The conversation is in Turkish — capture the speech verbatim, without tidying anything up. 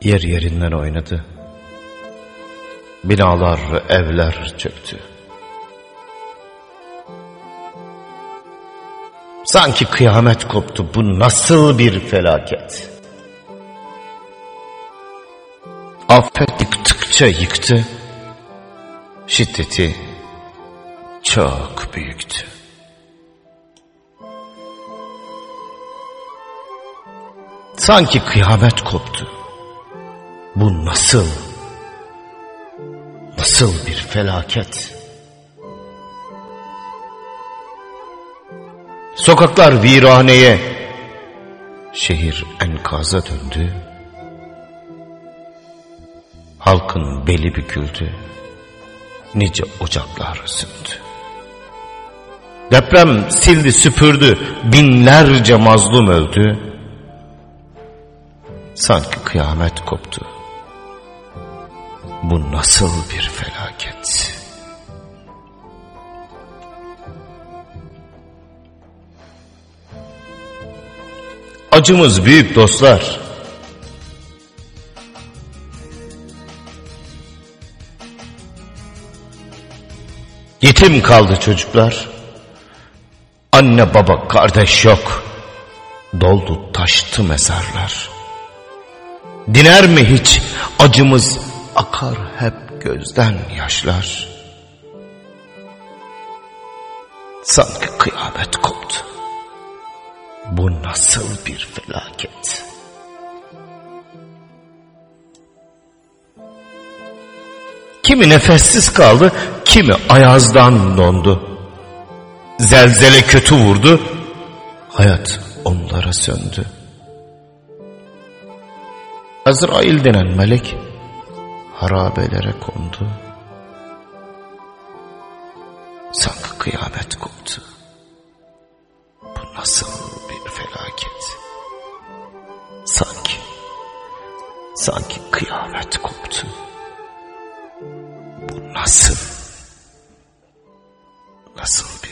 Yer yerinden oynadı. Binalar, evler çöktü. Sanki kıyamet koptu. Bu nasıl bir felaket? Afet yıktıkça yıktı. Şiddeti çok büyüktü. Sanki kıyamet koptu. Bu nasıl? Nasıl bir felaket? Sokaklar viraneye, şehir enkaza döndü. Halkın beli büküldü. Nice ocaklar söndü. Deprem sildi süpürdü. Binlerce mazlum öldü. Sanki kıyamet koptu. Bu nasıl bir felaket? Acımız büyük dostlar. Yetim kaldı çocuklar. Anne baba kardeş yok. Doldu taştı mezarlar. Diner mi hiç acımız, akar hep gözden yaşlar. Sanki kıyamet koptu. Bu nasıl bir felaket? Kimi nefessiz kaldı, kimi ayazdan dondu. Zelzele kötü vurdu, hayat onlara söndü. Azrail denen melek harabelere kondu. Sanki kıyamet koptu. Bu nasıl bir felaket? Sanki, sanki kıyamet koptu. Bu nasıl, nasıl bir